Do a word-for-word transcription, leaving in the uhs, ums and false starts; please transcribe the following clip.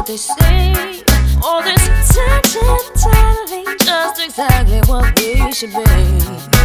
they say. All this attention, telling just exactly what we should be.